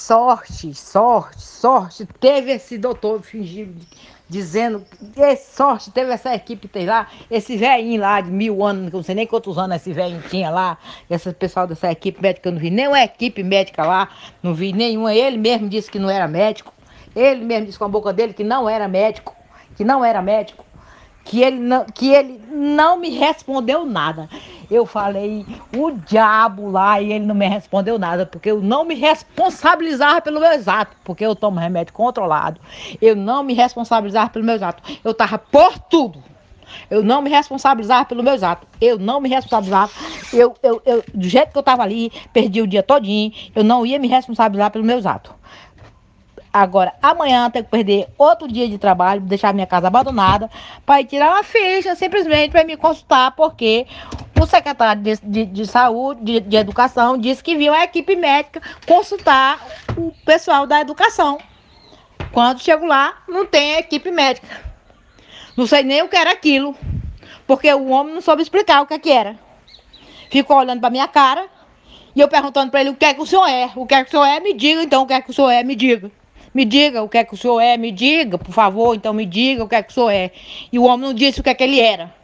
Sorte, teve esse doutor fingindo, dizendo, sorte, teve essa equipe, tem lá, esse velhinho lá de 1000 anos, não sei nem quantos anos esse velhinho tinha lá, esse pessoal dessa equipe médica, eu não vi nenhuma equipe médica lá, não vi nenhuma, ele mesmo disse que não era médico, ele mesmo disse com a boca dele que não era médico, que ele não me respondeu nada. Eu falei o diabo lá e ele não me respondeu nada, porque eu não me responsabilizava pelo meu exato, porque eu tomo remédio controlado. Eu não me responsabilizava pelo meu exato. Eu tava por tudo. Eu não me responsabilizava pelo meu exato. Eu não me responsabilizava. Do jeito que eu tava ali, perdi o dia todinho, eu não ia me responsabilizar pelo meu exato. Agora, amanhã eu tenho que perder outro dia de trabalho, deixar minha casa abandonada, para ir tirar uma ficha, simplesmente para me consultar, porque o secretário de saúde, de educação, disse que viu a equipe médica consultar o pessoal da educação. Quando chego lá, não tem equipe médica. Não sei nem o que era aquilo, porque o homem não soube explicar o que era. Ficou olhando para minha cara e eu perguntando para ele o que é que o senhor é. O que é que o senhor é? Me diga então o que é que o senhor é, me diga. Me diga o que é que o senhor é, me diga, por favor, então me diga o que é que o senhor é. E o homem não disse o que é que ele era.